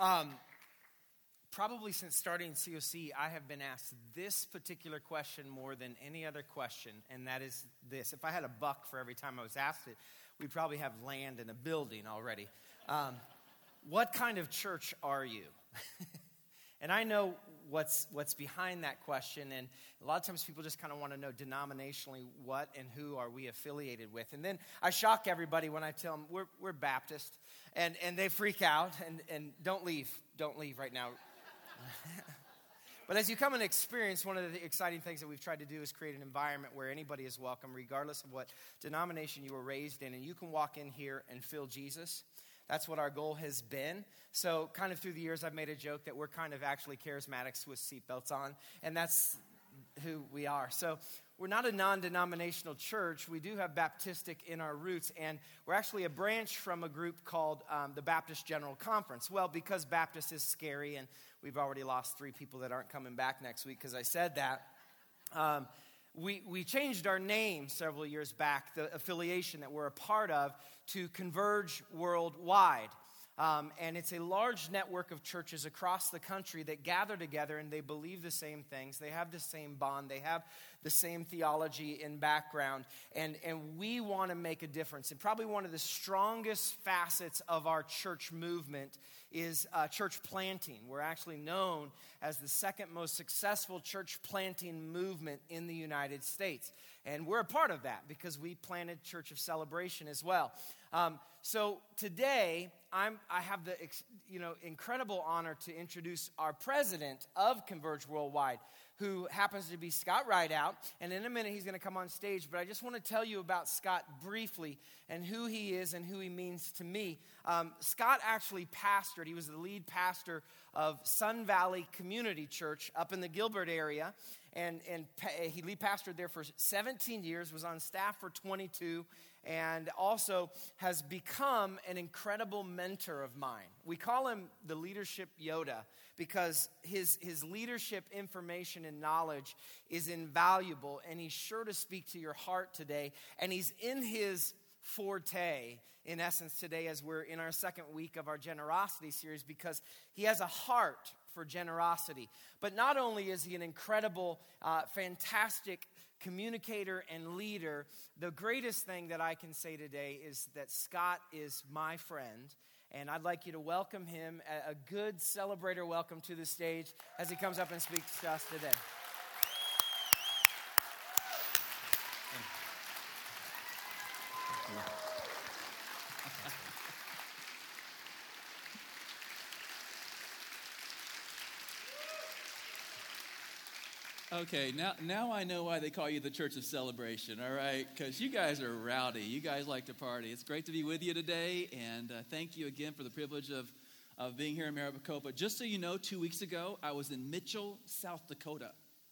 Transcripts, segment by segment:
Probably since starting COC, I have been asked this particular question more than any other question, and that is this. If I had a buck for every time I was asked it, we'd probably have land and a building already. What kind of church are you? And I know what's behind that question, and a lot of times people just kind of want to know denominationally what and who are we affiliated with. And then I shock everybody when I tell them we're Baptist, and they freak out, and don't leave right now. But as you come and experience, one of the exciting things that we've tried to do is create an environment where anybody is welcome, regardless of what denomination you were raised in, and you can walk in here and feel Jesus. That's what our goal has been. So kind of through the years, I've made a joke that we're kind of actually charismatics with seatbelts on, and that's who we are. So we're not a non-denominational church. We do have Baptistic in our roots, and we're actually a branch from a group called the Baptist General Conference. Well, because Baptist is scary, and we've already lost 3 people that aren't coming back next week because I said that. We changed our name several years back, the affiliation that we're a part of, to Converge Worldwide. And it's a large network of churches across the country that gather together, and they believe the same things. They have the same bond. They have the same theology and background. And we want to make a difference. And probably one of the strongest facets of our church movement is church planting. We're actually known as the second most successful church planting movement in the United States. And we're a part of that because we planted Church of Celebration as well. So today, I have the incredible honor to introduce our president of Converge Worldwide, who happens to be Scott Rideout. And in a minute, he's going to come on stage. But I just want to tell you about Scott briefly and who he is and who he means to me. Scott actually pastored. He was the lead pastor of Sun Valley Community Church up in the Gilbert area. And he lead pastored there for 17 years, was on staff for 22, and also has become an incredible mentor of mine. We call him the Leadership Yoda because his leadership information and knowledge is invaluable, and he's sure to speak to your heart today. And he's in his forte, in essence, today as we're in our second week of our generosity series, because he has a heart for generosity. But not only is he an incredible, fantastic communicator and leader, the greatest thing that I can say today is that Scott is my friend, and I'd like you to welcome him, a good celebrator welcome to the stage as he comes up and speaks to us today. Okay, now I know why they call you the Church of Celebration, all right? Because you guys are rowdy. You guys like to party. It's great to be with you today, and thank you again for the privilege of being here in Maricopa. Just so you know, 2 weeks ago, I was in Mitchell, South Dakota.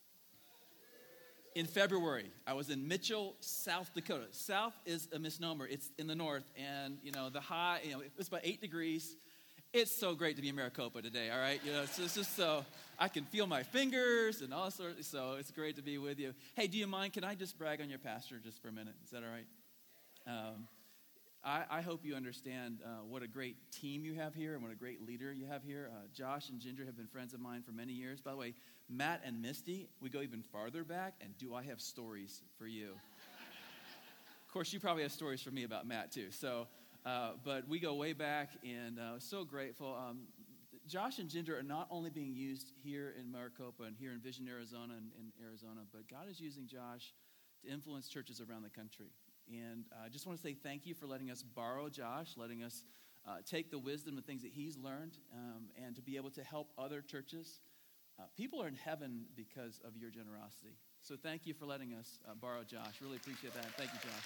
In February, I was in Mitchell, South Dakota. South is a misnomer. It's in the north, and, the high, it's about 8 degrees. It's so great to be in Maricopa today, all right? It's just so I can feel my fingers and all sorts, so it's great to be with you. Hey, do you mind, can I just brag on your pastor just for a minute? Is that all right? I hope you understand what a great team you have here and what a great leader you have here. Josh and Ginger have been friends of mine for many years. By the way, Matt and Misty, we go even farther back, and do I have stories for you? Of course, you probably have stories for me about Matt, too, so... but we go way back, and so grateful. Josh and Ginger are not only being used here in Maricopa and here in Vision, Arizona, and in Arizona, but God is using Josh to influence churches around the country. And I just want to say thank you for letting us borrow Josh, letting us take the wisdom and things that he's learned, and to be able to help other churches. People are in heaven because of your generosity. So thank you for letting us borrow Josh. Really appreciate that. Thank you, Josh.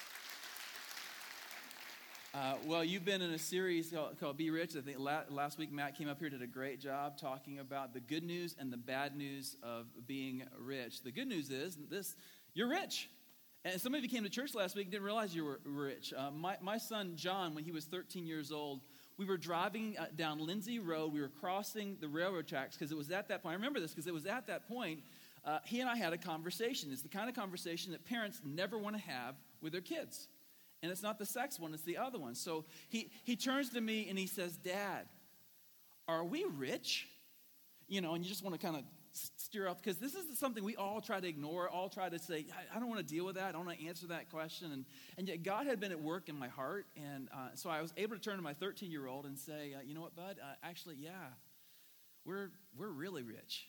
Well, you've been in a series called Be Rich. I think last week Matt came up here, did a great job talking about the good news and the bad news of being rich. The good news is this: you're rich. And some of you came to church last week and didn't realize you were rich. My son John, when he was 13 years old, we were driving down Lindsay Road. We were crossing the railroad tracks because it was at that point. I remember this because it was at that point he and I had a conversation. It's the kind of conversation that parents never want to have with their kids. And it's not the sex one, it's the other one. So he turns to me and he says, "Dad, are we rich? You know, and you just want to kind of steer up, because this is something we all try to ignore, all try to say, I don't want to deal with that, I don't want to answer that question. And yet God had been at work in my heart, and so I was able to turn to my 13-year-old and say, you know what, bud, actually, yeah, we're really rich.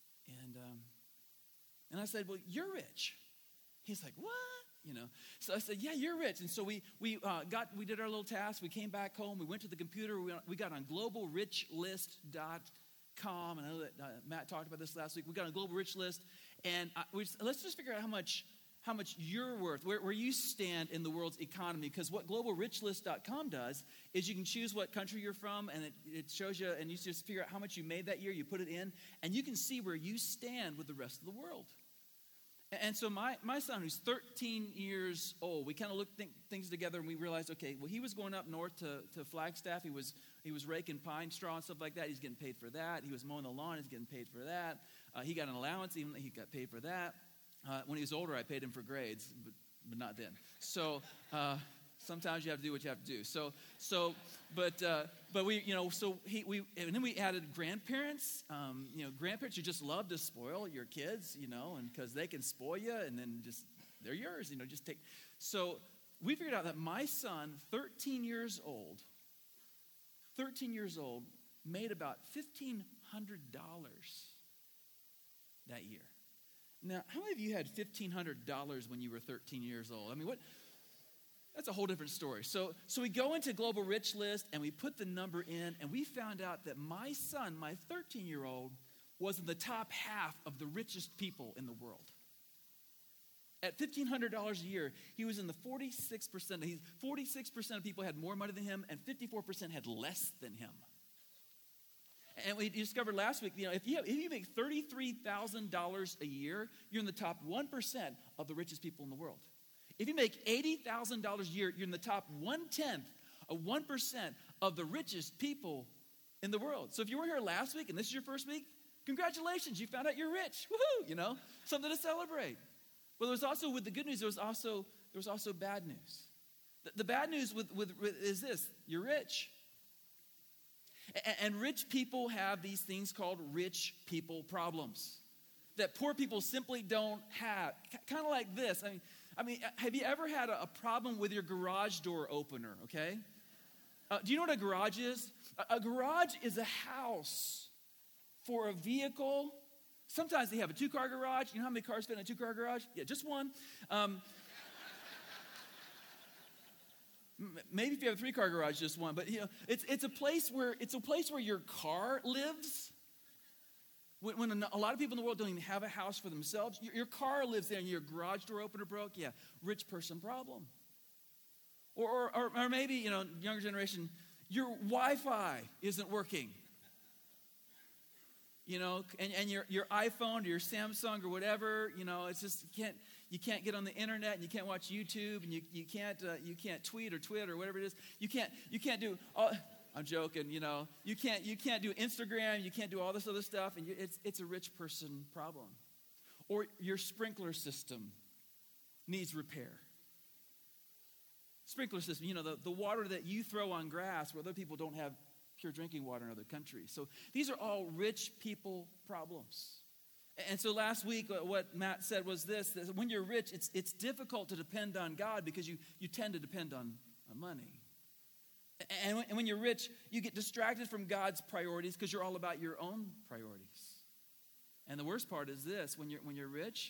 And I said, well, you're rich. He's like, what? You know, so I said, yeah, you're rich. And so we did our little task. We came back home. We went to the computer. We got on globalrichlist.com. And I know that Matt talked about this last week. We got on Global Rich List. And let's just figure out how much you're worth, where you stand in the world's economy. Because what globalrichlist.com does is you can choose what country you're from, and it shows you, and you just figure out how much you made that year. You put it in, and you can see where you stand with the rest of the world. And so my son, who's 13 years old, we kind of looked things together, and we realized, okay, well, he was going up north to Flagstaff. He was raking pine straw and stuff like that. He's getting paid for that. He was mowing the lawn. He's getting paid for that. He got an allowance. Even he got paid for that. When he was older, I paid him for grades, but not then. So sometimes you have to do what you have to do. But we, you know, and then we added grandparents. You know, grandparents, you just love to spoil your kids, you know, and because they can spoil you, and then just they're yours, you know, just take. So we figured out that my son, 13 years old, made about $1,500 that year. Now, how many of you had $1,500 when you were 13 years old? I mean, that's a whole different story. So we go into Global Rich List, and we put the number in, and we found out that my son, my 13-year-old, was in the top half of the richest people in the world. At $1,500 a year, he was in the 46%. 46% of people had more money than him, and 54% had less than him. And we discovered last week, you know, if you make $33,000 a year, you're in the top 1% of the richest people in the world. If you make $80,000 a year, you're in the top 1/10 of 1% of the richest people in the world. So if you were here last week and this is your first week, congratulations, you found out you're rich. Woohoo, you know, something to celebrate. But there was also, with the good news, there was also bad news. The bad news is this: you're rich. And rich people have these things called rich people problems that poor people simply don't have. Kind of like this. I mean, have you ever had a problem with your garage door opener, okay? Do you know what a garage is? A garage is a house for a vehicle. Sometimes they have a 2-car garage. You know how many cars fit in a 2-car garage? Yeah, just one. Maybe if you have a 3-car garage, just one. But you know, it's a place where your car lives. When a lot of people in the world don't even have a house for themselves, your car lives there, and your garage door opener broke. Yeah, rich person problem. Or maybe, you know, younger generation, your Wi-Fi isn't working. You know, and your iPhone or your Samsung or whatever, you know, it's just you can't get on the internet, and you can't watch YouTube, and you can't tweet or Twitter or whatever it is. You can't do all. I'm joking, you know. You can't do Instagram. You can't do all this other stuff, and it's a rich person problem. Or your sprinkler system needs repair. Sprinkler system, you know, the water that you throw on grass where other people don't have pure drinking water in other countries. So these are all rich people problems. And so last week, what Matt said was this: that when you're rich, it's difficult to depend on God because you tend to depend on money. And when you're rich, you get distracted from God's priorities because you're all about your own priorities. And the worst part is this: when you're rich,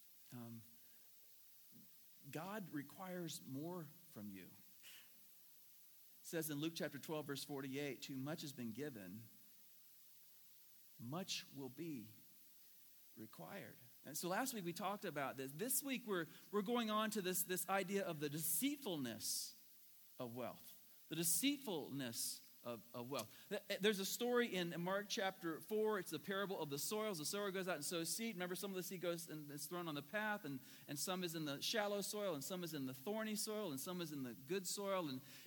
God requires more from you. It says in Luke chapter 12, verse 48, "Too much has been given, much will be required." And so last week we talked about this. This week we're going on to this idea of the deceitfulness of wealth. The deceitfulness of wealth. There's a story in Mark chapter 4. It's the parable of the soils. The sower goes out and sows seed. Remember, some of the seed goes and is thrown on the path, and some is in the shallow soil, and some is in the thorny soil, and some is in the good soil.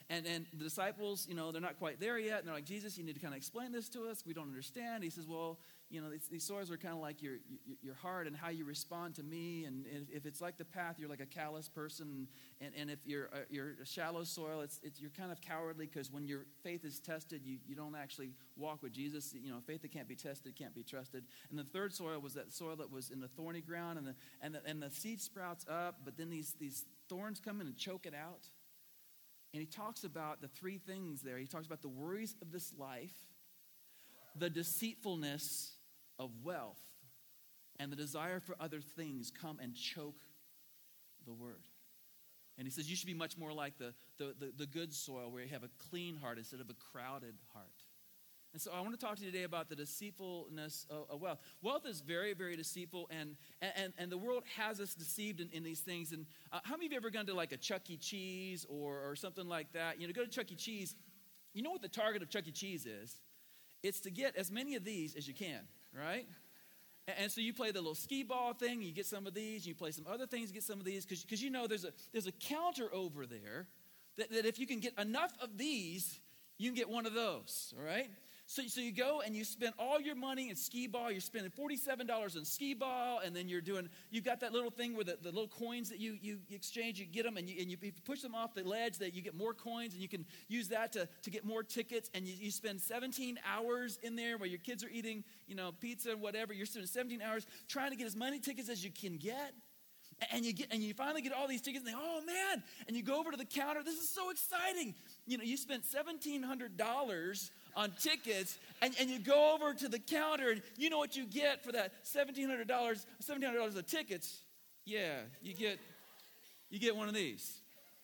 And the disciples, they're not quite there yet. And they're like, Jesus, you need to kind of explain this to us. We don't understand. He says, well, these soils are kind of like your heart and how you respond to me. And if it's like the path, you're like a callous person. And if you're a shallow soil, you're kind of cowardly because when your faith is tested, you don't actually walk with Jesus. Faith that can't be tested can't be trusted. And the third soil was that soil that was in the thorny ground, and the seed sprouts up, but then these thorns come in and choke it out. And he talks about the three things there. He talks about the worries of this life, the deceitfulness of wealth, and the desire for other things come and choke the word. And he says you should be much more like the good soil where you have a clean heart instead of a crowded heart. And so I want to talk to you today about the deceitfulness of wealth. Wealth is very, very deceitful, and the world has us deceived in these things. And how many of you ever gone to like a Chuck E. Cheese or something like that? Go to Chuck E. Cheese. You know what the target of Chuck E. Cheese is? It's to get as many of these as you can, right? And so you play the little skee ball thing, you get some of these, you play some other things, get some of these, because there's a counter over there that if you can get enough of these, you can get one of those, all right? So you go and you spend all your money in skee ball. You're spending $47 on skee ball, and then you've got that little thing where the little coins that you exchange, you get them, and you push them off the ledge, that you get more coins, and you can use that to get more tickets, and you spend 17 hours in there where your kids are eating, pizza and whatever. You're spending 17 hours trying to get as many tickets as you can get. And you finally get all these tickets, and oh man, and you go over to the counter. This is so exciting. You spent $1,700 on tickets, and you go over to the counter, and you know what you get for that $1,700 of tickets? Yeah, you get one of these.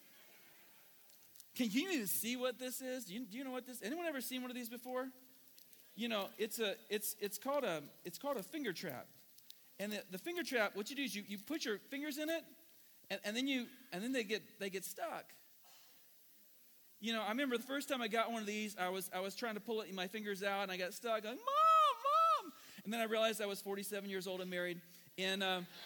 Can you even see what this is? Do you know what this? Anyone ever seen one of these before? It's called a finger trap. And the finger trap, what you do is you put your fingers in it, and then they get stuck. I remember the first time I got one of these, I was trying to pull my fingers out, and I got stuck. I'm like, Mom! And then I realized I was 47 years old and married, and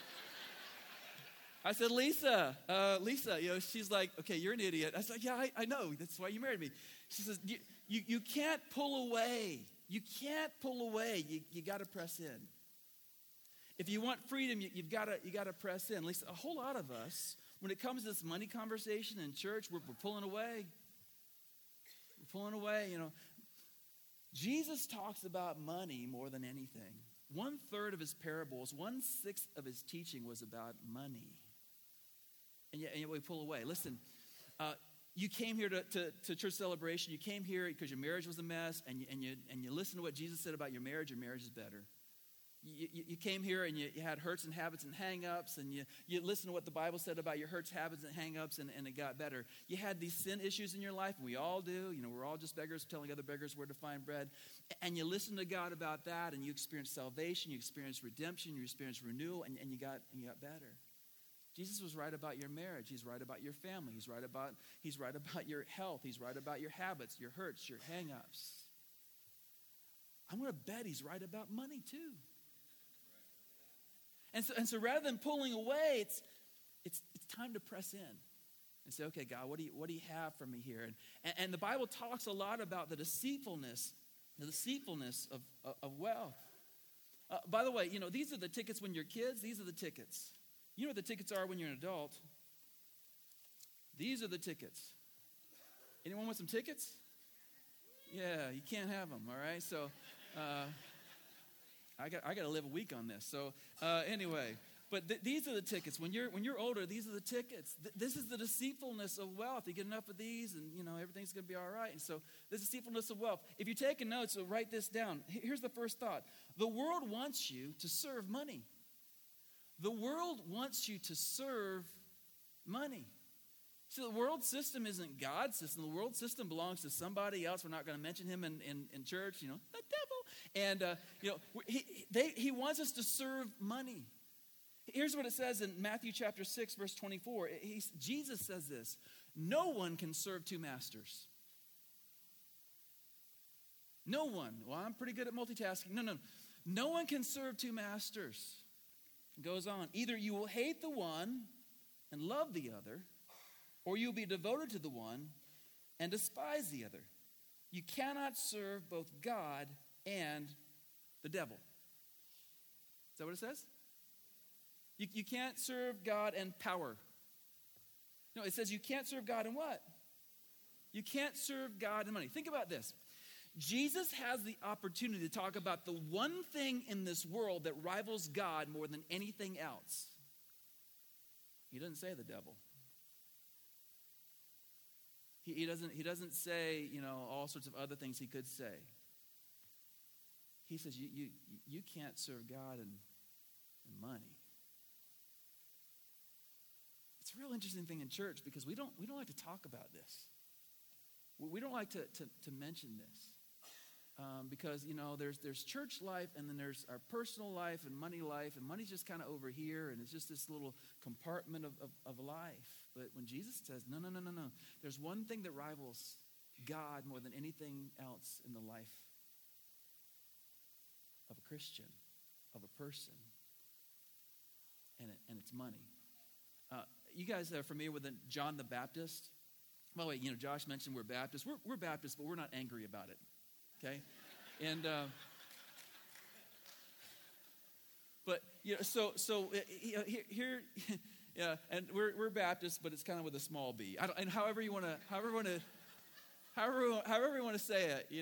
I said, Lisa, she's like, okay, you're an idiot. I was like, yeah, I know. That's why you married me. She says, you can't pull away. You can't pull away. You got to press in. If you want freedom, you got to press in. At least a whole lot of us, when it comes to this money conversation in church, we're pulling away. We're pulling away, Jesus talks about money more than anything. 1/3 of his parables, 1/6 of his teaching was about money. And yet we pull away. Listen, you came here to church celebration. You came here because your marriage was a mess, and you listened to what Jesus said about your marriage is better. You came here and you had hurts and habits and hang-ups, and you listened to what the Bible said about your hurts, habits, and hang-ups, and it got better. You had these sin issues in your life, and we all do. We're all just beggars telling other beggars where to find bread. And you listened to God about that, and you experienced salvation, you experienced redemption, you experienced renewal, and you got better. Jesus was right about your marriage. He's right about your family. He's right about your health. He's right about your habits, your hurts, your hang-ups. I'm going to bet he's right about money too. And so rather than pulling away, it's time to press in and say, okay, God, what do you have for me here? And the Bible talks a lot about the deceitfulness of wealth. By the way, these are the tickets when you're kids. These are the tickets. You know what the tickets are when you're an adult? These are the tickets. Anyone want some tickets? Yeah, you can't have them, all right? So I got to live a week on this. So anyway, but these are the tickets. When you're older, these are the tickets. This is the deceitfulness of wealth. You get enough of these, and everything's going to be all right. And so the deceitfulness of wealth. If you're taking notes, so write this down. Here's the first thought. The world wants you to serve money. The world wants you to serve money. So the world system isn't God's system. The world system belongs to somebody else. We're not going to mention him in church, the devil. And, he wants us to serve money. Here's what it says in Matthew chapter 6, verse 24. Jesus says this, no one can serve two masters. No one. Well, I'm pretty good at multitasking. No. No one can serve two masters. It goes on. Either you will hate the one and love the other, or you'll be devoted to the one and despise the other. You cannot serve both God and the devil. Is that what it says? You can't serve God and power. No, it says you can't serve God and what? You can't serve God and money. Think about this. Jesus has the opportunity to talk about the one thing in this world that rivals God more than anything else. He doesn't say the devil. He doesn't say, all sorts of other things he could say. He says you can't serve God and money. It's a real interesting thing in church because we don't like to talk about this. We don't like to mention this. Because, there's church life and then there's our personal life and money's just kind of over here and it's just this little compartment of life. But when Jesus says, no, there's one thing that rivals God more than anything else in the life of a Christian, of a person, and it's money. You guys are familiar with John the Baptist? By the way, Josh mentioned we're Baptists. We're Baptists, but we're not angry about it. Okay, and but here, yeah, and we're Baptists, but it's kind of with a small b. And however you want to say it,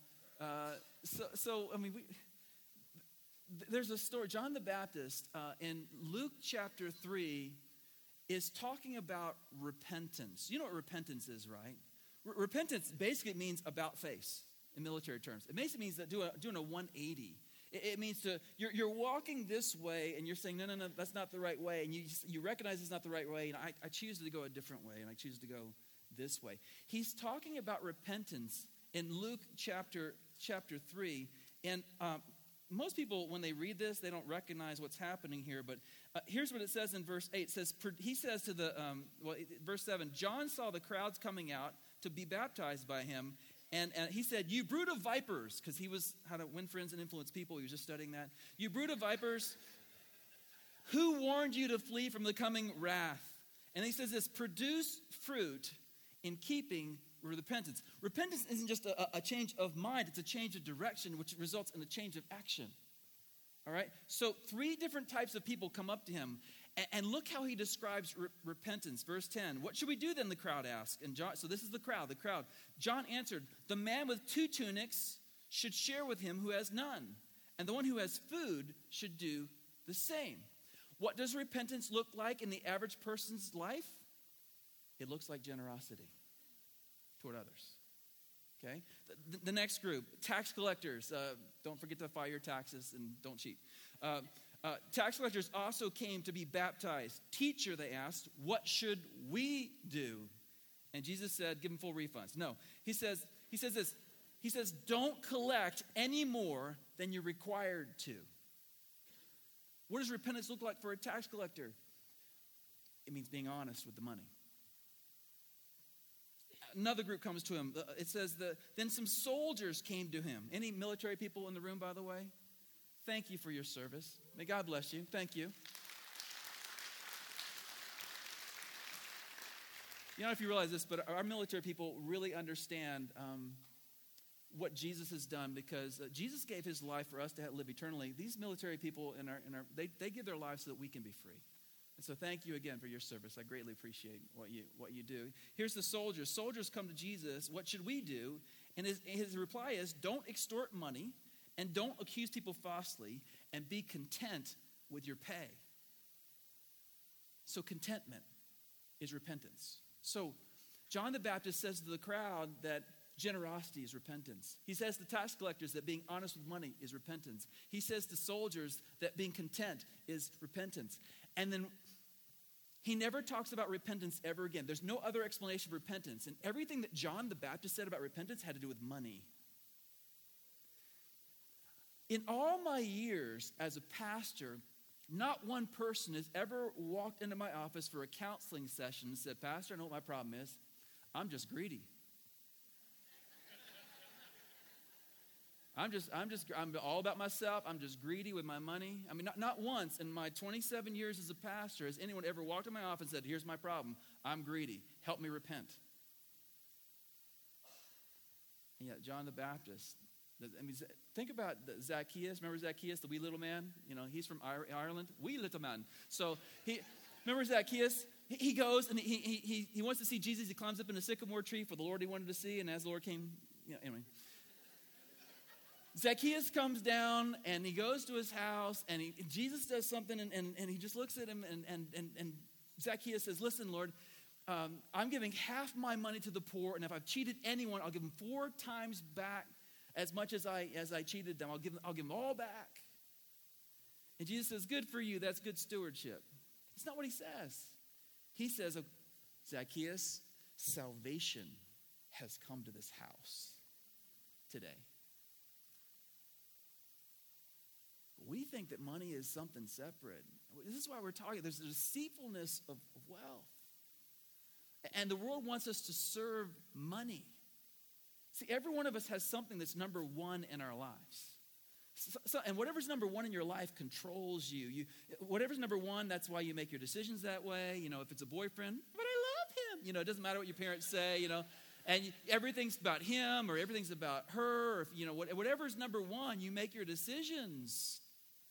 there's a story. John the Baptist in Luke chapter 3 is talking about repentance. You know what repentance is, right? Repentance basically means about face. In military terms, it basically means that doing a 180. It means you're walking this way and you're saying no, that's not the right way, and you recognize it's not the right way, and I choose to go a different way, and I choose to go this way. He's talking about repentance in Luke chapter 3, and most people when they read this they don't recognize what's happening here. But here's what it says in verse 8. It says he says to verse 7. John saw the crowds coming out to be baptized by him. And he said, you brood of vipers, because he was how to win friends and influence people. He was just studying that. You brood of vipers, who warned you to flee from the coming wrath? And he says this, produce fruit in keeping with repentance. Repentance isn't just a change of mind. It's a change of direction, which results in a change of action. All right? So 3 different types of people come up to him. And look how he describes repentance. Verse 10, what should we do then, the crowd asked. And John, so this is the crowd. John answered, the man with 2 tunics should share with him who has none. And the one who has food should do the same. What does repentance look like in the average person's life? It looks like generosity toward others. Okay? The next group, tax collectors. Don't forget to file your taxes and don't cheat. Tax collectors also came to be baptized. Teacher, they asked, what should we do? And Jesus said, give them full refunds. No, he says this. He says, don't collect any more than you're required to. What does repentance look like for a tax collector? It means being honest with the money. Another group comes to him. It says, then some soldiers came to him. Any military people in the room, by the way? Thank you for your service. May God bless you. Thank you. You know, if you realize this, but our military people really understand what Jesus has done, because Jesus gave his life for us to live eternally. These military people they give their lives so that we can be free. And so thank you again for your service. I greatly appreciate what you do. Here's the soldiers. Soldiers come to Jesus. What should we do? And his reply is, don't extort money. And don't accuse people falsely, and be content with your pay. So contentment is repentance. So John the Baptist says to the crowd that generosity is repentance. He says to tax collectors that being honest with money is repentance. He says to soldiers that being content is repentance. And then he never talks about repentance ever again. There's no other explanation of repentance. And everything that John the Baptist said about repentance had to do with money. In all my years as a pastor, not one person has ever walked into my office for a counseling session and said, Pastor, I know what my problem is. I'm just greedy. I'm all about myself. I'm just greedy with my money. I mean, not once in my 27 years as a pastor has anyone ever walked in my office and said, here's my problem. I'm greedy. Help me repent. And yet John the Baptist, I mean, think about Zacchaeus. Remember Zacchaeus, the wee little man? You know, he's from Ireland. Wee little man. So remember Zacchaeus? He goes and he wants to see Jesus. He climbs up in a sycamore tree for the Lord he wanted to see. And as the Lord came, anyway. Zacchaeus comes down and he goes to his house and Jesus does something and he just looks at him and Zacchaeus says, listen, Lord, I'm giving half my money to the poor, and if I've cheated anyone, I'll give them 4 times back as much as I cheated them. I'll give them all back. And Jesus says, good for you. That's good stewardship. It's not what he says. He says, oh, Zacchaeus, salvation has come to this house today. We think that money is something separate. This is why we're talking. There's a deceitfulness of wealth. And the world wants us to serve money. See, every one of us has something that's number one in our lives. And whatever's number one in your life controls you. Whatever's number one, that's why you make your decisions that way. You know, if it's a boyfriend, but I love him. You know, it doesn't matter what your parents say, you know. And everything's about him or everything's about her. Or, you know, whatever's number one, you make your decisions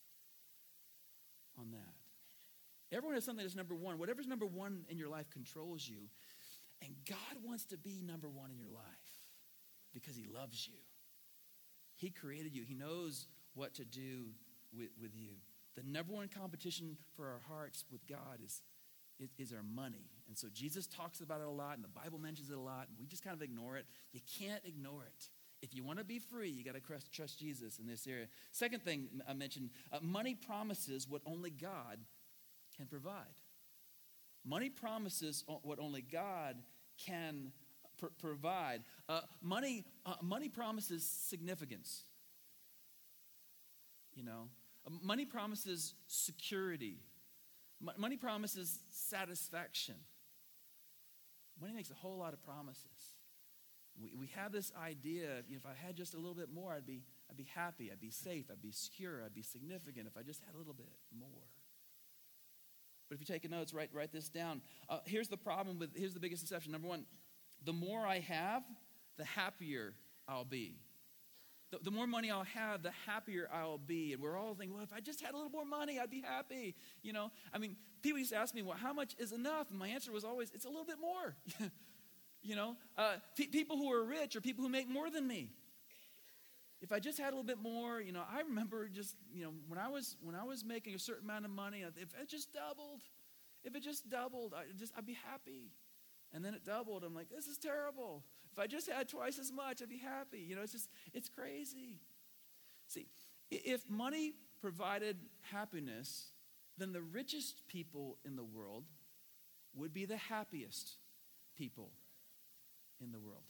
on that. Everyone has something that's number one. Whatever's number one in your life controls you. And God wants to be number one in your life because he loves you. He created you. He knows what to do with you. The number one competition for our hearts with God is our money. And so Jesus talks about it a lot, and the Bible mentions it a lot, and we just kind of ignore it. You can't ignore it. If you want to be free, you got to trust Jesus in this area. Second thing I mentioned, money promises what only God can provide. Money promises what only God can provide. Money promises significance. You know, money promises security. Money promises satisfaction. Money makes a whole lot of promises. We have this idea, if I had just a little bit more, I'd be happy, I'd be safe, I'd be secure, I'd be significant if I just had a little bit more. But if you take notes, write this down. Here's the biggest deception. Number one, the more I have, the happier I'll be. The more money I'll have, the happier I'll be. And we're all thinking, well, if I just had a little more money, I'd be happy. You know, I mean, people used to ask me, well, how much is enough? And my answer was always, it's a little bit more. You know, people who are rich are people who make more than me. If I just had a little bit more, you know, I remember just, you know, when I was making a certain amount of money, if it just doubled, I'd be happy. And then it doubled. I'm like, this is terrible. If I just had twice as much, I'd be happy. You know, it's crazy. See, if money provided happiness, then the richest people in the world would be the happiest people in the world.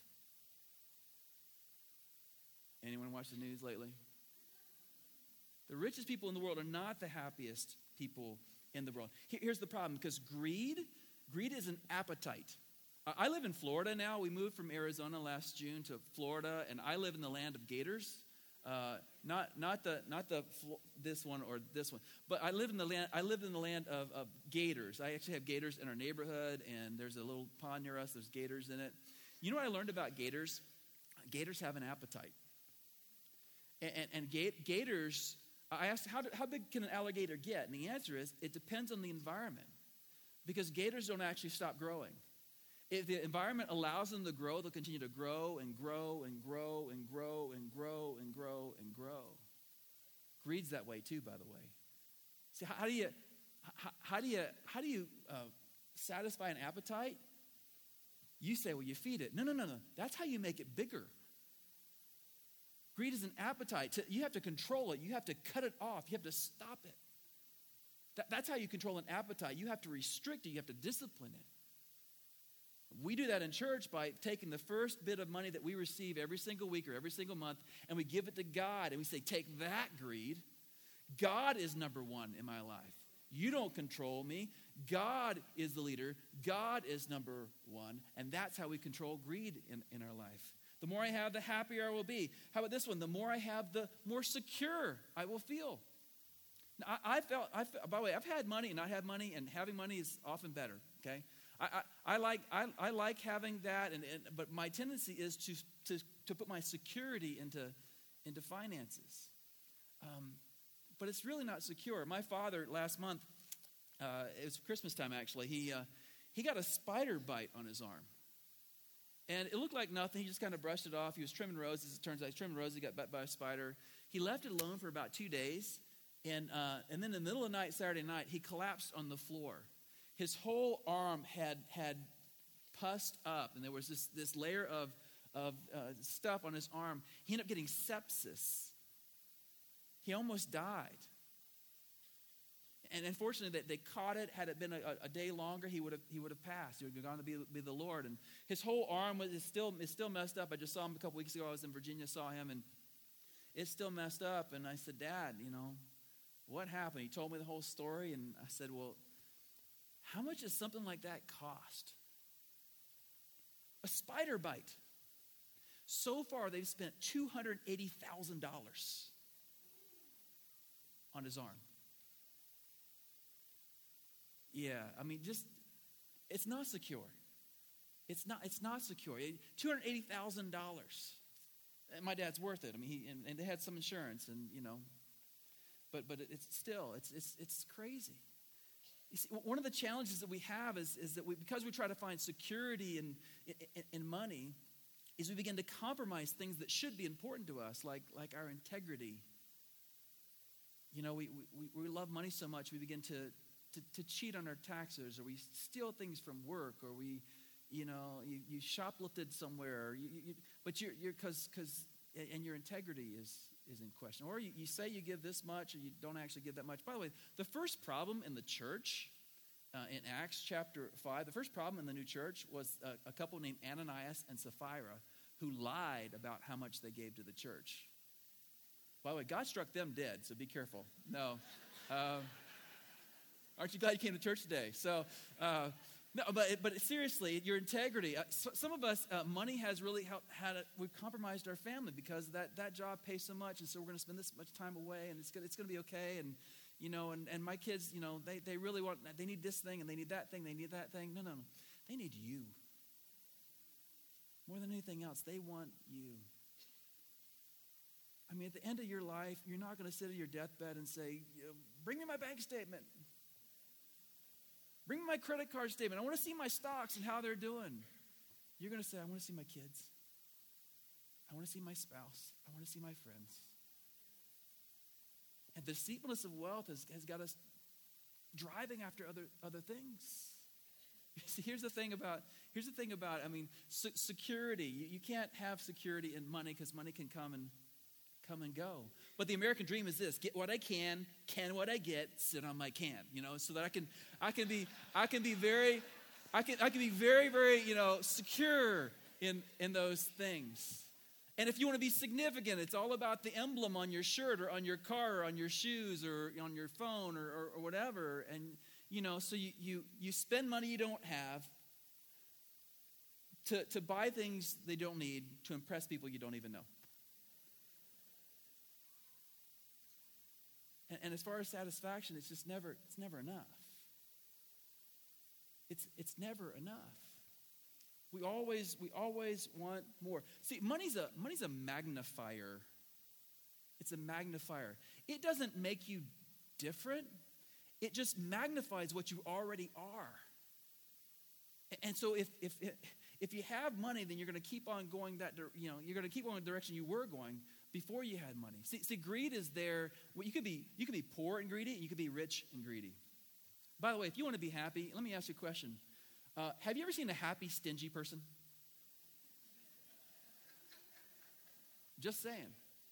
Anyone watch the news lately? The richest people in the world are not the happiest people in the world. Here's the problem, because greed is an appetite. I live in Florida now. We moved from Arizona last June to Florida, and I live in the land of gators. Not this one or this one, but I live in the land of gators. I actually have gators in our neighborhood, and there's a little pond near us. There's gators in it. You know what I learned about gators? Gators have an appetite. And gators, I asked, how big can an alligator get? And the answer is, it depends on the environment. Because gators don't actually stop growing. If the environment allows them to grow, they'll continue to grow and grow and grow and grow and grow and grow and grow. Greed's that way too, by the way. See, how do you satisfy an appetite? You say, well, you feed it. No. That's how you make it bigger. Greed is an appetite. You have to control it. You have to cut it off. You have to stop it. That's how you control an appetite. You have to restrict it. You have to discipline it. We do that in church by taking the first bit of money that we receive every single week or every single month, and we give it to God, and we say, take that, greed. God is number one in my life. You don't control me. God is the leader. God is number one, and that's how we control greed in our life. The more I have, the happier I will be. How about this one? The more I have, the more secure I will feel. Now, by the way, I've had money and not had money, and having money is often better, okay? I like having that, but my tendency is to put my security into finances. But it's really not secure. My father last month, it was Christmas time actually, he got a spider bite on his arm. And it looked like nothing. He just kind of brushed it off. He was trimming roses. It turns out he was trimming roses. He got bit by a spider. He left it alone for about 2 days. And then in the middle of the night, Saturday night, he collapsed on the floor. His whole arm had pussed up. And there was this layer of stuff on his arm. He ended up getting sepsis. He almost died. And unfortunately, they caught it. Had it been a day longer, he would have passed. He would have gone to be the Lord. And his whole arm is still messed up. I just saw him a couple weeks ago. I was in Virginia, saw him, and it's still messed up. And I said, Dad, what happened? He told me the whole story, and I said, well, how much does something like that cost? A spider bite. So far, they've spent $280,000 on his arm. Yeah, it's not secure. It's not secure. $280,000. And my dad's worth it. And they had some insurance, and but it's crazy. You see, one of the challenges that we have is that because we try to find security in money, is we begin to compromise things that should be important to us, like our integrity. We love money so much, we begin to cheat on our taxes, or we steal things from work, or you shoplifted somewhere, but you're because and your integrity is in question, or you say you give this much and you don't actually give that much. By the way, the first problem in the church in Acts chapter 5, the first problem in the new church was a couple named Ananias and Sapphira who lied about how much they gave to the church. By the way, God struck them dead, so be careful. No. Aren't you glad you came to church today? So, no, but seriously, your integrity. Some of us, money has really we've compromised our family because that job pays so much, and so we're going to spend this much time away, and it's going to be okay. And and my kids, they really they need this thing, and they need that thing, they need that thing. No, they need you more than anything else. They want you. At the end of your life, you're not going to sit at your deathbed and say, "Bring me my bank statement. Bring me my credit card statement. I want to see my stocks and how they're doing." You're going to say, "I want to see my kids. I want to see my spouse. I want to see my friends." And the deceitfulness of wealth has got us driving after other things. See, here's the thing about security. You can't have security in money because money can come and go. But the American dream is this: get what I can what I get, sit on my can, so that I can be very, very, secure in those things. And if you want to be significant, it's all about the emblem on your shirt or on your car or on your shoes or on your phone or whatever. And so you spend money you don't have to buy things they don't need to impress people you don't even know. And as far as satisfaction, it's never enough. It's never enough. We always want more. See, money's a magnifier. It's a magnifier. It doesn't make you different. It just magnifies what you already are. And so if you have money, then you're going to keep on going you're going to keep on the direction you were going before you had money. See, greed is there. Well, you could be poor and greedy, and you could be rich and greedy. By the way, if you want to be happy, let me ask you a question. Have you ever seen a happy, stingy person? Just saying.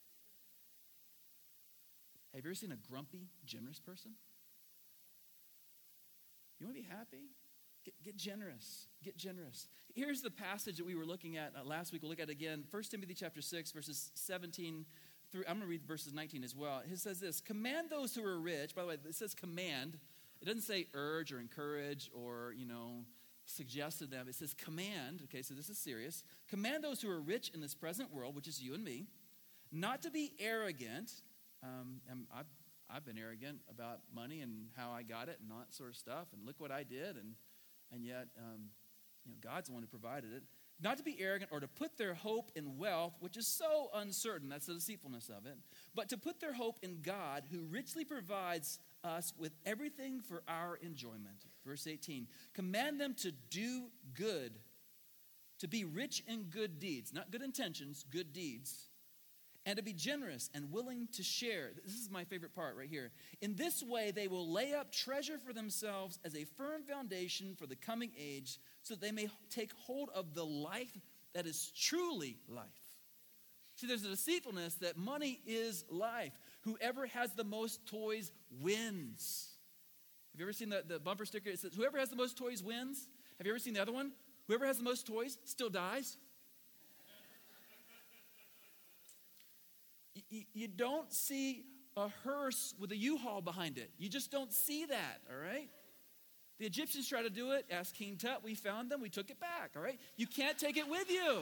Have you ever seen a grumpy, generous person? You want to be happy? Get generous. Get generous. Here's the passage that we were looking at last week. We'll look at it again. 1 Timothy chapter 6, verses 17 through, I'm going to read verses 19 as well. It says this: command those who are rich. By the way, it says command. It doesn't say urge or encourage or, suggest to them. It says command. Okay, so this is serious. Command those who are rich in this present world, which is you and me, not to be arrogant. And I've been arrogant about money and how I got it and all that sort of stuff. And look what I did. And yet, God's the one who provided it. not to be arrogant or to put their hope in wealth, which is so uncertain, that's the deceitfulness of it, but to put their hope in God, who richly provides us with everything for our enjoyment. Verse 18, command them to do good, to be rich in good deeds, not good intentions, good deeds, and to be generous and willing to share. This is my favorite part right here. In this way, they will lay up treasure for themselves as a firm foundation for the coming age, so that they may take hold of the life that is truly life. See, there's a deceitfulness that money is life. Whoever has the most toys wins. Have you ever seen the bumper sticker? It says, whoever has the most toys wins. Have you ever seen the other one? Whoever has the most toys still dies. You don't see a hearse with a U-Haul behind it. You just don't see that, all right? The Egyptians tried to do it. Ask King Tut. We found them. We took it back, all right? You can't take it with you.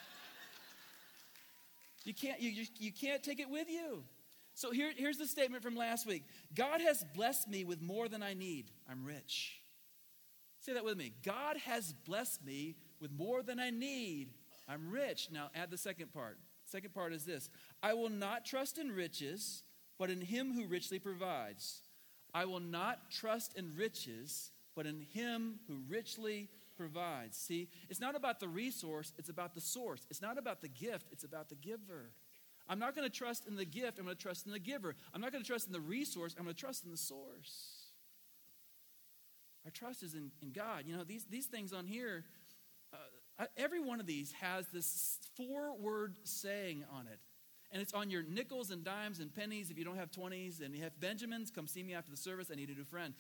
You can't take it with you. So here's the statement from last week. God has blessed me with more than I need. I'm rich. Say that with me. God has blessed me with more than I need. I'm rich. Now add the second part. Second part is this. I will not trust in riches, but in him who richly provides. I will not trust in riches, but in him who richly provides. See, it's not about the resource, it's about the source. It's not about the gift, it's about the giver. I'm not going to trust in the gift, I'm going to trust in the giver. I'm not going to trust in the resource, I'm going to trust in the source. Our trust is in God. You know, these things on here, every one of these has this 4-word saying on it. And it's on your nickels and dimes and pennies if you don't have 20s. And you have Benjamins, come see me after the service. I need a new friend.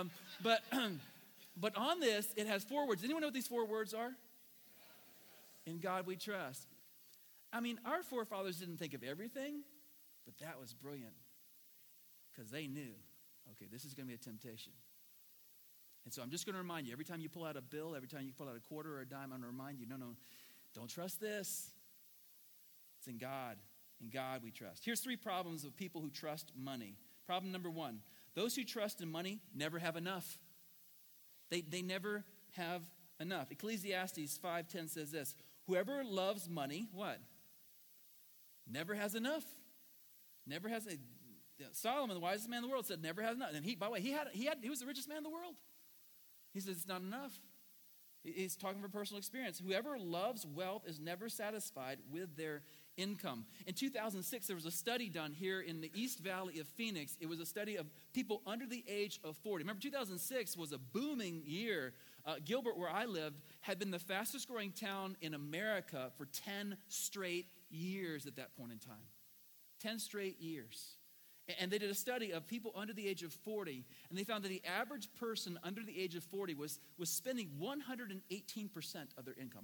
But on this, it has 4 words. Anyone know what these 4 words are? In God we trust. I mean, our forefathers didn't think of everything, but that was brilliant. Because they knew, okay, this is going to be a temptation. And so I'm just going to remind you, every time you pull out a bill, every time you pull out a quarter or a dime, I'm going to remind you, no, don't trust this. It's in God. In God we trust. Here's 3 problems of people who trust money. Problem number 1, those who trust in money never have enough. They never have enough. Ecclesiastes 5:10 says this, whoever loves money, what? Never has enough. Never has Solomon, the wisest man in the world, said never has enough. And by the way, he was the richest man in the world. He says it's not enough. He's talking from personal experience. Whoever loves wealth is never satisfied with their income. In 2006, there was a study done here in the East Valley of Phoenix. It was a study of people under the age of 40. Remember, 2006 was a booming year. Gilbert, where I lived, had been the fastest growing town in America for 10 straight years at that point in time. 10 straight years. And they did a study of people under the age of 40, and they found that the average person under the age of 40 was spending 118% of their income.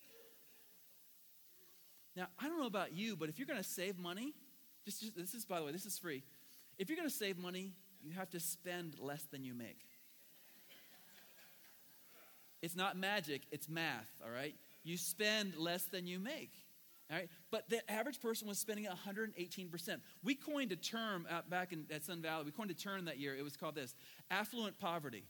Now, I don't know about you, but if you're going to save money, this is, by the way, this is free. If you're going to save money, you have to spend less than you make. It's not magic, it's math, all right? You spend less than you make. All right? But the average person was spending 118%. We coined a term back at Sun Valley. We coined a term that year. It was called this, affluent poverty.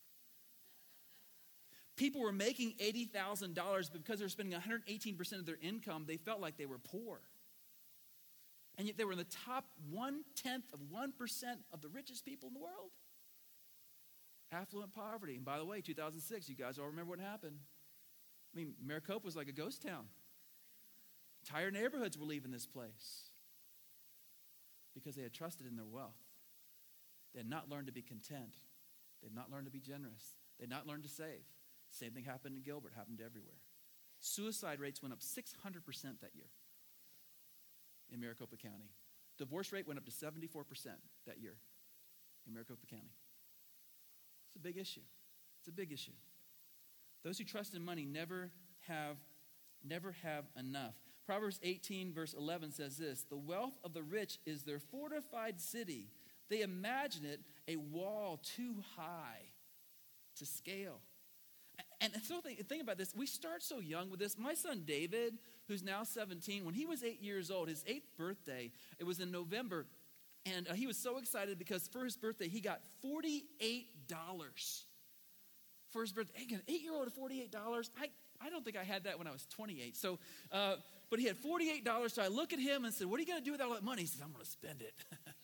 People were making $80,000, but because they were spending 118% of their income, they felt like they were poor. And yet they were in the top 1/10 of 1% of the richest people in the world. Affluent poverty. And by the way, 2006, you guys all remember what happened. I mean, Maricopa was like a ghost town. Entire neighborhoods were leaving this place because they had trusted in their wealth. They had not learned to be content. They had not learned to be generous. They had not learned to save. Same thing happened in Gilbert, happened everywhere. Suicide rates went up 600% that year in Maricopa County. Divorce rate went up to 74% that year in Maricopa County. It's a big issue. It's a big issue. Those who trust in money never have enough. Proverbs 18 verse 11 says this, the wealth of the rich is their fortified city. They imagine it a wall too high to scale. And so think about this. We start so young with this. My son David, who's now 17, when he was 8 years old, his 8th birthday, it was in November, and he was so excited because for his birthday, he got $48 for his birthday. Hey, an 8-year-old at $48, I don't think I had that when I was 28. So, but he had $48. So I look at him and said, what are you going to do with all that money? He says, I'm going to spend it.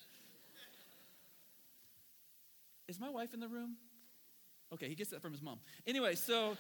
Is my wife in the room? Okay, he gets that from his mom. Anyway, so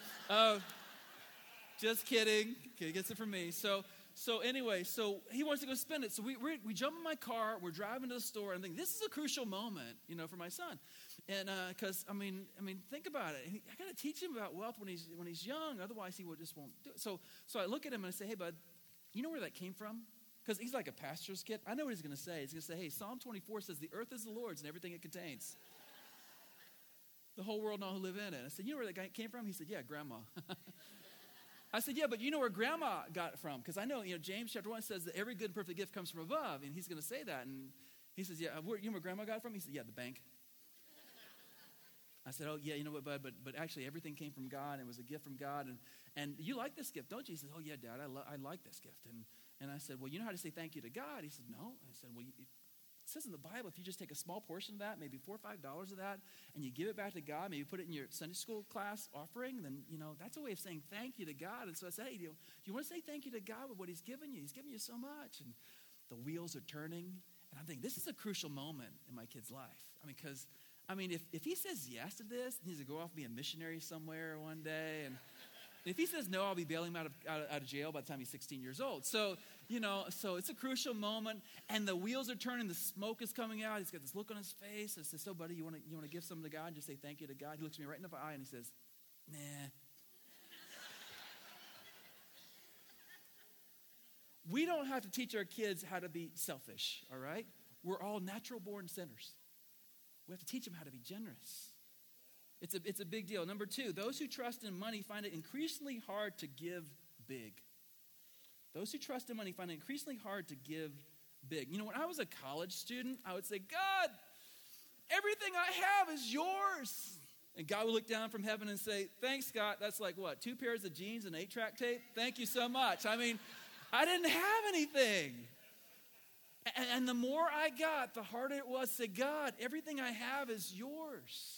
just kidding. Okay, he gets it from me. So anyway, so he wants to go spend it. So we jump in my car. We're driving to the store, and I think this is a crucial moment, for my son, and because I mean, think about it. I got to teach him about wealth when he's young. Otherwise, he just won't do it. So I look at him and I say, hey, bud, you know where that came from? Because he's like a pastor's kid. I know what he's going to say. He's going to say, hey, Psalm 24 says the earth is the Lord's and everything it contains. The whole world and all who live in it. I said, you know where that guy came from? He said, yeah, grandma. I said, yeah, but you know where grandma got it from? Because I know, James chapter 1 says that every good and perfect gift comes from above. And he's going to say that. And he says, yeah, you know where grandma got it from? He said, yeah, the bank. I said, oh, yeah, you know what, bud, but actually everything came from God. And it was a gift from God. And you like this gift, don't you? He said, oh, yeah, Dad, I like this gift. And I said, well, you know how to say thank you to God? He said, no. I said, well, it says in the Bible, if you just take a small portion of that, maybe $4 or $5 of that, and you give it back to God, maybe put it in your Sunday school class offering, then, that's a way of saying thank you to God. And so I said, hey, do you want to say thank you to God with what he's given you? He's given you so much. And the wheels are turning. And I'm thinking, this is a crucial moment in my kid's life. Because if he says yes to this, he needs to go off and be a missionary somewhere one day. And if he says no, I'll be bailing him out of jail by the time he's 16 years old. So it's a crucial moment, and the wheels are turning, the smoke is coming out. He's got this look on his face. I said, so buddy, you want to give something to God and just say thank you to God? He looks me right in the eye and he says, nah. We don't have to teach our kids how to be selfish, all right? We're all natural born sinners. We have to teach them how to be generous. It's a big deal. Number 2, those who trust in money find it increasingly hard to give big. Those who trust in money find it increasingly hard to give big. When I was a college student, I would say, God, everything I have is yours. And God would look down from heaven and say, thanks, Scott. That's like what, 2 pairs of jeans and 8-track tape? Thank you so much. I didn't have anything. And the more I got, the harder it was to say, God, everything I have is yours.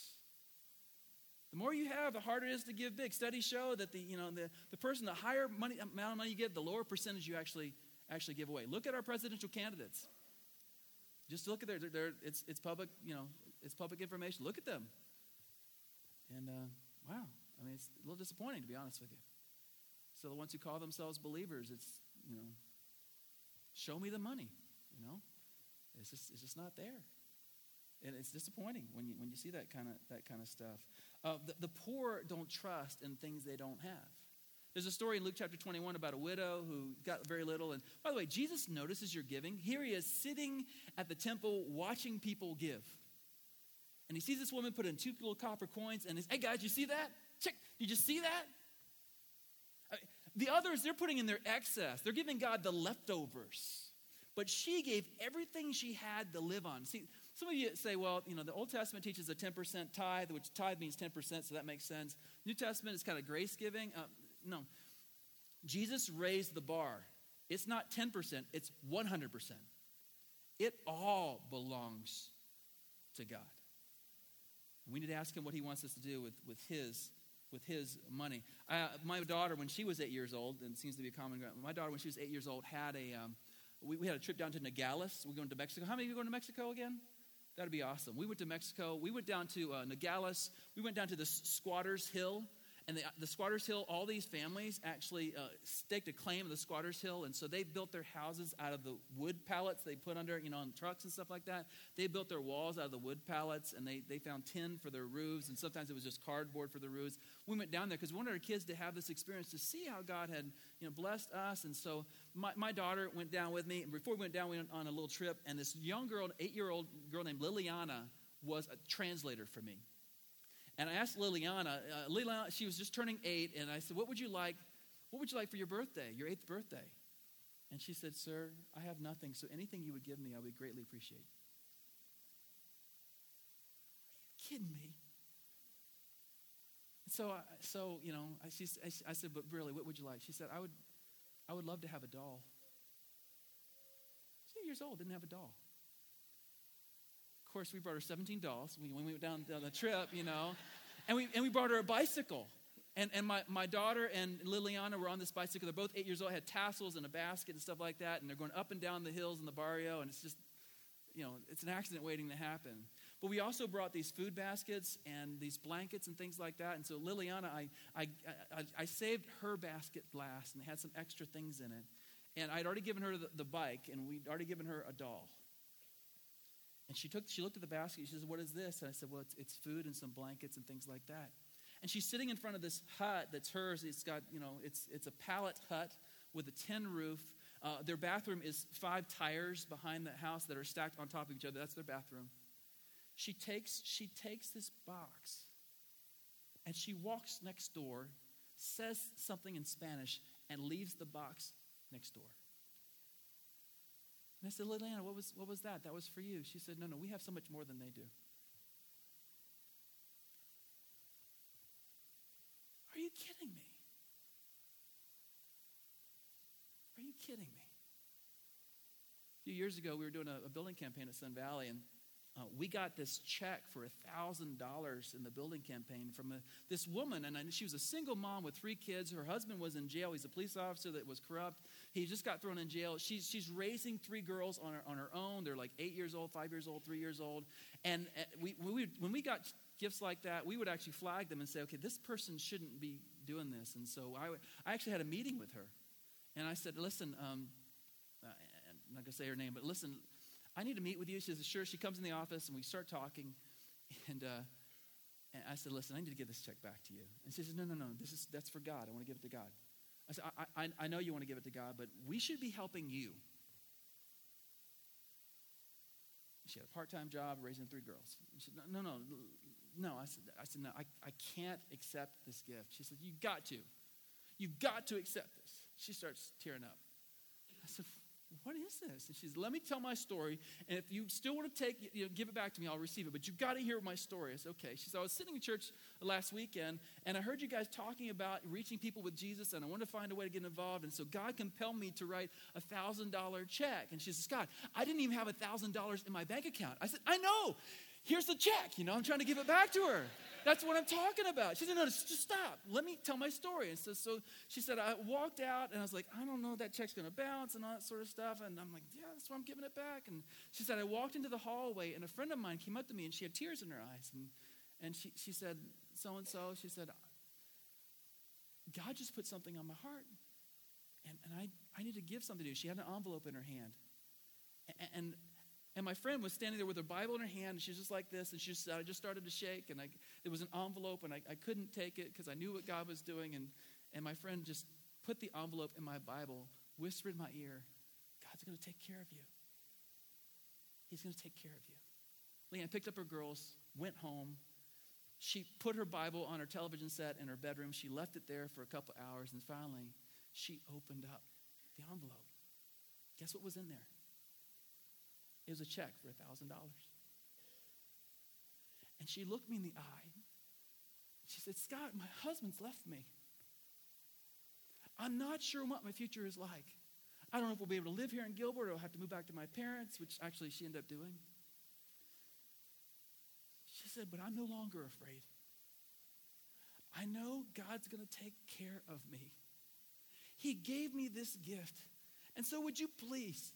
The more you have, the harder it is to give big. Studies show that the person, the higher amount of money you give, the lower percentage you actually give away. Look at our presidential candidates. Just look at it's public, it's public information. Look at them. And wow, it's a little disappointing, to be honest with you. So the ones who call themselves believers, it's show me the money. It's just not there. And it's disappointing when you see that kind of stuff. The poor don't trust in things they don't have. There's a story in Luke chapter 21 about a widow who got very little. And by the way, Jesus notices your giving. Here he is sitting at the temple watching people give. And he sees this woman put in 2 little copper coins. And he's, hey guys, you see that? Check. Did you see that? The others, they're putting in their excess. They're giving God the leftovers. But she gave everything she had to live on. See, some of you say, well, the Old Testament teaches a 10% tithe, which tithe means 10%, so that makes sense. New Testament is kind of grace giving. No. Jesus raised the bar. It's not 10%, it's 100%. It all belongs to God. And we need to ask him what he wants us to do with his money. My daughter, when she was 8 years old, and it seems to be a common ground, my daughter, when she was 8 years old, had we had a trip down to Nogales. We're going to Mexico. How many of you are going to Mexico again? That'd be awesome. We went to Mexico. We went down to Nogales. We went down to the Squatters Hill. And the Squatters Hill, all these families actually staked a claim of the Squatters Hill. And so they built their houses out of the wood pallets they put under, on trucks and stuff like that. They built their walls out of the wood pallets, and they found tin for their roofs. And sometimes it was just cardboard for the roofs. We went down there because we wanted our kids to have this experience, to see how God had blessed us. And so my daughter went down with me. And before we went down, we went on a little trip. And this young girl, 8-year-old girl named Liliana, was a translator for me. And I asked Liliana, she was just turning 8, and I said, what would you like for your birthday, your 8th birthday? And she said, sir, I have nothing, so anything you would give me, I would greatly appreciate. Are you kidding me? So I said, but really, what would you like? She said, I would love to have a doll. She's 8 years old, didn't have a doll. Of course, we brought her 17 dolls when we went down the trip, and we brought her a bicycle. And my daughter and Liliana were on this bicycle. They're both 8 years old, had tassels and a basket and stuff like that, and they're going up and down the hills in the barrio, and it's just, it's an accident waiting to happen. But we also brought these food baskets and these blankets and things like that. And so Liliana, I saved her basket last, and it had some extra things in it. And I'd already given her the bike, and we'd already given her a doll. And she looked at the basket. She says, "What is this?" And I said, "Well, it's food and some blankets and things like that." And she's sitting in front of this hut that's hers. It's got, it's a pallet hut with a tin roof. Their bathroom is 5 tires behind the house that are stacked on top of each other. That's their bathroom. She takes this box, and she walks next door, says something in Spanish, and leaves the box next door. And I said, "Liliana, what was that? That was for you." She said, No, we have so much more than they do. Are you kidding me? Are you kidding me? A few years ago, we were doing a building campaign at Sun Valley, and we got this check for $1,000 in the building campaign from this woman, and she was a single mom with 3 kids. Her husband was in jail. He's a police officer that was corrupt. He just got thrown in jail. She's raising 3 girls on her own. They're like 8 years old, 5 years old, 3 years old. And when we got gifts like that, we would actually flag them and say, okay, this person shouldn't be doing this. And so I actually had a meeting with her. And I said, listen, I'm not going to say her name, but listen, I need to meet with you. She says, sure. She comes in the office, and we start talking. And I said, listen, I need to give this check back to you. And she says, no, that's for God. I want to give it to God. I said, I know you want to give it to God, but we should be helping you. She had a part-time job raising 3 girls. She said, no. I said, no, I can't accept this gift. She said, you've got to accept this. She starts tearing up. I said, what is this? And she said, let me tell my story, and if you still want to give it back to me, I'll receive it, but you've got to hear my story. I said, okay. She said, I was sitting in church last weekend, and I heard you guys talking about reaching people with Jesus, and I wanted to find a way to get involved, and so God compelled me to write a $1,000 check. And she says, Scott, I didn't even have $1,000 in my bank account. I said, I know. Here's the check. I'm trying to give it back to her. That's what I'm talking about. She said, no, just stop. Let me tell my story. And so she said, I walked out, and I was like, I don't know, that check's going to bounce and all that sort of stuff. And I'm like, yeah, that's why I'm giving it back. And she said, I walked into the hallway, and a friend of mine came up to me, and she had tears in her eyes. And she said, so-and-so, she said, God just put something on my heart, and I need to give something to you. She had an envelope in her hand. And my friend was standing there with her Bible in her hand, and she was just like this, and she said, I just started to shake, and there was an envelope, and I couldn't take it because I knew what God was doing, and my friend just put the envelope in my Bible, whispered in my ear, God's going to take care of you. He's going to take care of you. Leanne picked up her girls, went home. She put her Bible on her television set in her bedroom. She left it there for a couple hours, and finally, she opened up the envelope. Guess what was in there? It was a check for $1,000. And she looked me in the eye. She said, Scott, my husband's left me. I'm not sure what my future is like. I don't know if we'll be able to live here in Gilbert or I'll have to move back to my parents, which actually she ended up doing. She said, but I'm no longer afraid. I know God's going to take care of me. He gave me this gift. And so would you please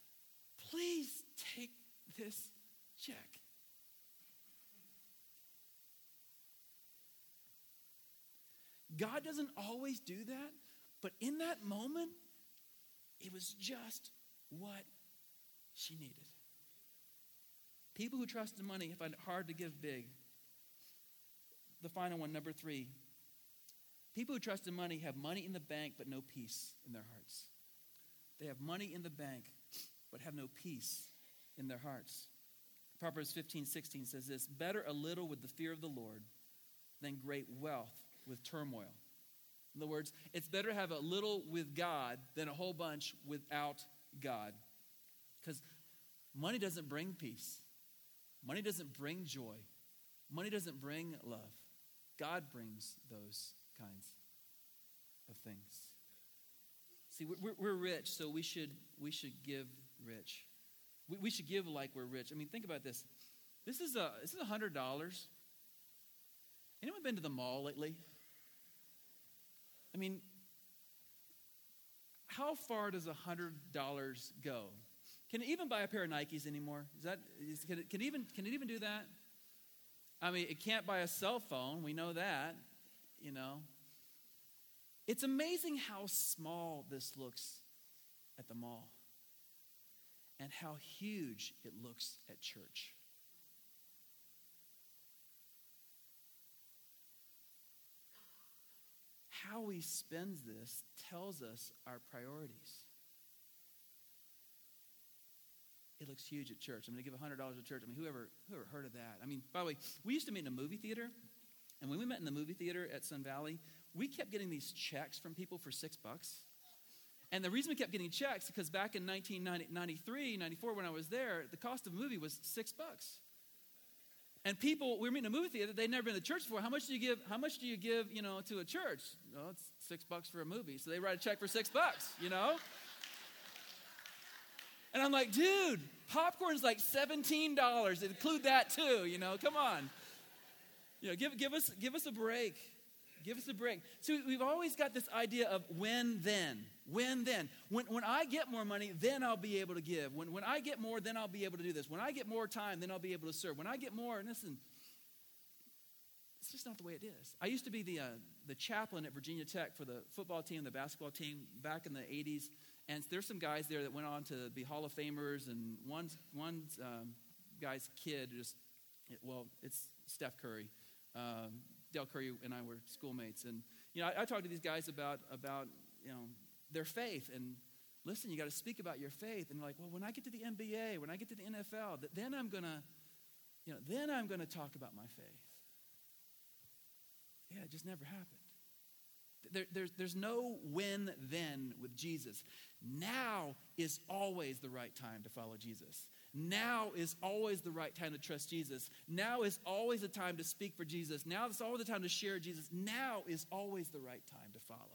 take this check. God doesn't always do that, but in that moment, it was just what she needed. People who trust in money find it hard to give big. The final one, number 3. People who trust in money have money in the bank, but no peace in their hearts. They have money in the bank, but have no peace in their hearts. Proverbs 15:16 says this, better a little with the fear of the Lord than great wealth with turmoil. In other words, it's better to have a little with God than a whole bunch without God. Because money doesn't bring peace. Money doesn't bring joy. Money doesn't bring love. God brings those kinds of things. See, we're rich, so we should give rich. We should give like we're rich. I mean, think about this. This is $100. Anyone been to the mall lately? I mean, how far does $100 go? Can it even buy a pair of Nikes anymore? Can it even do that? I mean, it can't buy a cell phone. We know that, you know. It's amazing how small this looks at the mall and how huge it looks at church. How we spend this tells us our priorities. It looks huge at church. I'm going to give $100 at church. I mean, whoever heard of that? I mean, by the way, we used to meet in a movie theater, and when we met in the movie theater at Sun Valley, we kept getting these checks from people for $6. And the reason we kept getting checks is because back in 1993, 94, when I was there, the cost of a movie was $6. And people, we were meeting in a movie theater, they'd never been to church before. How much do you give, you know, to a church? Well, it's $6 for a movie. So they write a check for $6, you know? And I'm like, dude, popcorn's like $17. Include that too, you know? Come on. You know, give us a break. Give us a break. So we've always got this idea of when then. When then. When I get more money, then I'll be able to give. When I get more, then I'll be able to do this. When I get more time, then I'll be able to serve. When I get more, and listen, it's just not the way it is. I used to be the chaplain at Virginia Tech for the football team, the basketball team back in the 80s. And there's some guys there that went on to be Hall of Famers. And one guy's kid it's Steph Curry. Dale Curry and I were schoolmates, and you know, I talked to these guys about you know, their faith. And listen, you got to speak about your faith. And like, well, when I get to the NBA, when I get to the NFL, then I'm gonna talk about my faith. Yeah, it just never happened. There's no when then with Jesus. Now is always the right time to follow Jesus. Now is always the right time to trust Jesus. Now is always the time to speak for Jesus. Now is always the time to share Jesus. Now is always the right time to follow.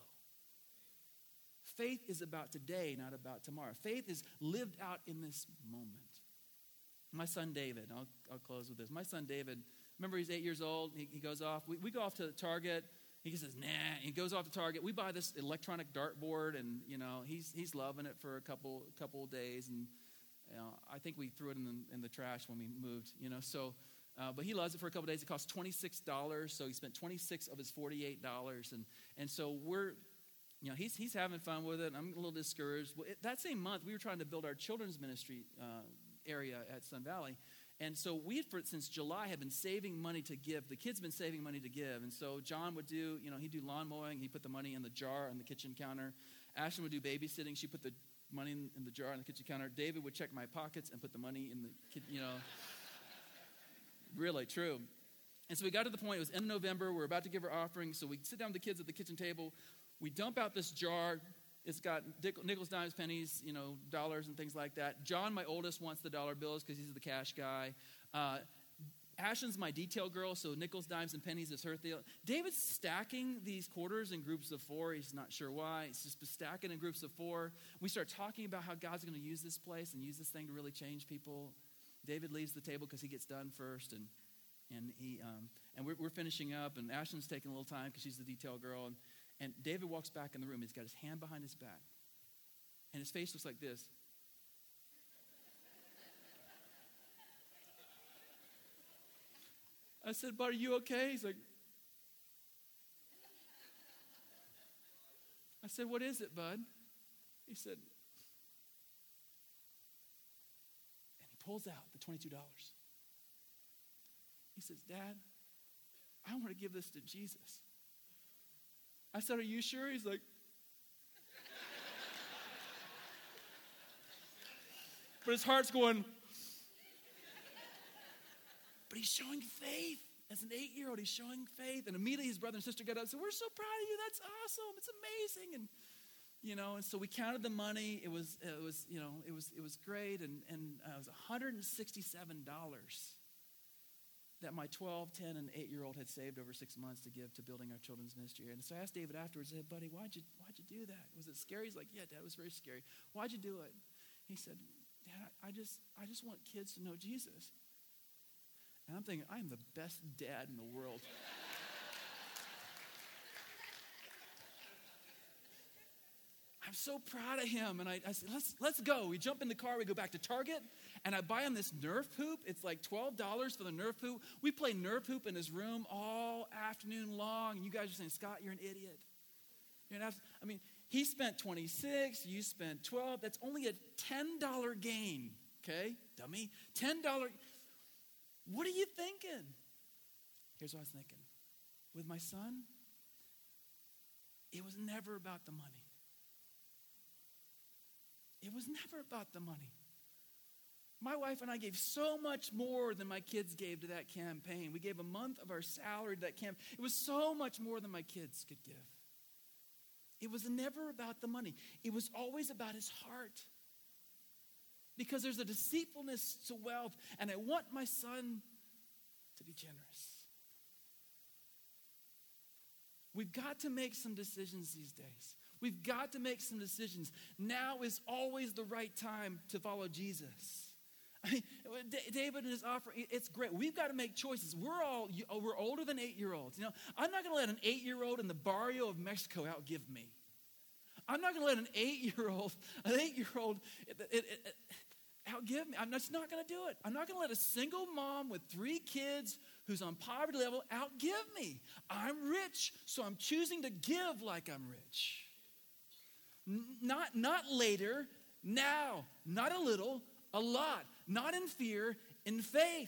Faith is about today, not about tomorrow. Faith is lived out in this moment. My son David, I'll close with this. My son David, remember he's 8 years old. He goes off. We go off to Target. He says, nah. He goes off to Target. We buy this electronic dartboard, and you know he's loving it for a couple of days. And you know, I think we threw it in the trash when we moved. You know, so but he loves it for a couple of days. It costs $26, so he spent 26 of his $48, and so we're. You know, he's having fun with it. I'm a little discouraged. Well, that same month, we were trying to build our children's ministry area at Sun Valley. And so we, since July, have been saving money to give. The kids have been saving money to give. And so John would do, you know, he'd do lawn mowing. He'd put the money in the jar on the kitchen counter. Ashton would do babysitting. She'd put the money in the jar on the kitchen counter. David would check my pockets and put the money in the, you know. Really, true. And so we got to the point, it was end of November. We're about to give our offering. So we sit down with the kids at the kitchen table. We dump out this jar. It's got nickels, dimes, pennies, you know, dollars and things like that. John, my oldest, wants the dollar bills because he's the cash guy. Ashton's my detail girl, so nickels, dimes, and pennies is her deal. David's stacking these quarters in groups of 4. He's not sure why. He's just stacking in groups of 4. We start talking about how God's going to use this place and use this thing to really change people. David leaves the table because he gets done first, and we're finishing up, and Ashton's taking a little time because she's the detail girl, and David walks back in the room. He's got his hand behind his back. And his face looks like this. I said, "Bud, are you okay?" He's like, I said, "What is it, Bud?" He said, and he pulls out the $22. He says, "Dad, I want to give this to Jesus." I said, "Are you sure?" He's like, but his heart's going, but he's showing faith. As an 8-year-old, he's showing faith. And immediately his brother and sister got up and said, "We're so proud of you. That's awesome. It's amazing." And, you know, and so we counted the money. It was great. And it was $167 that my 12, 10, and 8-year-old had saved over 6 months to give to building our children's ministry. And so I asked David afterwards, I said, "Buddy, why'd you do that? Was it scary?" He's like, "Yeah, Dad, it was very scary." "Why'd you do it?" He said, "Dad, I just want kids to know Jesus." And I'm thinking, I am the best dad in the world. I'm so proud of him. And I said, let's go. We jump in the car. We go back to Target. And I buy him this Nerf hoop. It's like $12 for the Nerf hoop. We play Nerf hoop in his room all afternoon long. And you guys are saying, Scott, you're an idiot. He spent 26, you spent 12. That's only a $10 gain, okay, dummy? $10. What are you thinking? Here's what I was thinking. With my son, it was never about the money. It was never about the money. My wife and I gave so much more than my kids gave to that campaign. We gave a month of our salary to that camp. It was so much more than my kids could give. It was never about the money. It was always about his heart. Because there's a deceitfulness to wealth, and I want my son to be generous. We've got to make some decisions these days. We've got to make some decisions. Now is always the right time to follow Jesus. David and his offering, it's great. We've got to make choices. We're older than 8-year-olds. I'm not going to let an 8-year-old in the barrio of Mexico outgive me. I'm not going to let an 8-year-old outgive me. I'm just not going to do it. I'm not going to let a single mom with 3 kids who's on poverty level outgive me. I'm rich, so I'm choosing to give like I'm rich. Not later, now. Not a little, a lot. Not in fear, in faith.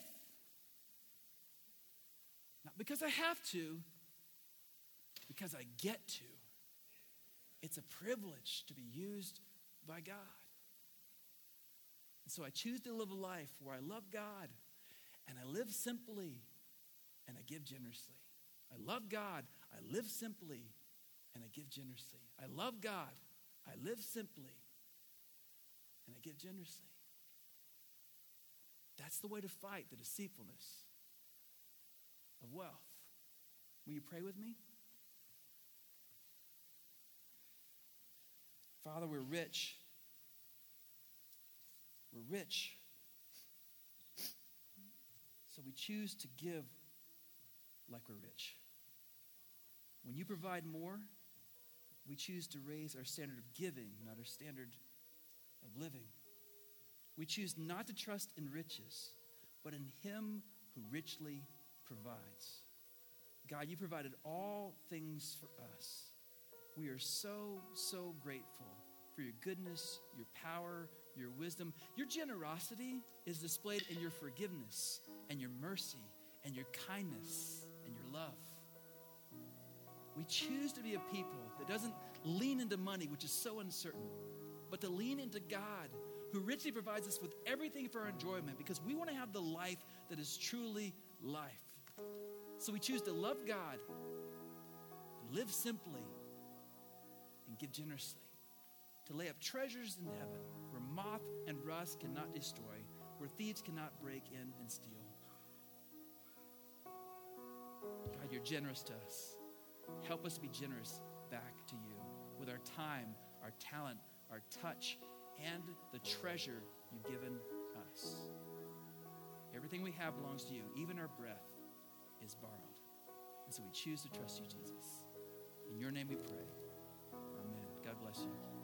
Not because I have to, because I get to. It's a privilege to be used by God. And so I choose to live a life where I love God and I live simply and I give generously. I love God, I live simply, and I give generously. I love God, I live simply, and I give generously. That's the way to fight the deceitfulness of wealth. Will you pray with me? Father, we're rich. We're rich. So we choose to give like we're rich. When you provide more, we choose to raise our standard of giving, not our standard of living. We choose not to trust in riches, but in him who richly provides. God, you provided all things for us. We are so, so grateful for your goodness, your power, your wisdom. Your generosity is displayed in your forgiveness and your mercy and your kindness and your love. We choose to be a people that doesn't lean into money, which is so uncertain, but to lean into God, who richly provides us with everything for our enjoyment, because we want to have the life that is truly life. So we choose to love God, live simply, and give generously. To lay up treasures in heaven where moth and rust cannot destroy, where thieves cannot break in and steal. God, you're generous to us. Help us to be generous back to you with our time, our talent, our touch, and the treasure you've given us. Everything we have belongs to you. Even our breath is borrowed. And so we choose to trust you, Jesus. In your name we pray. Amen. God bless you.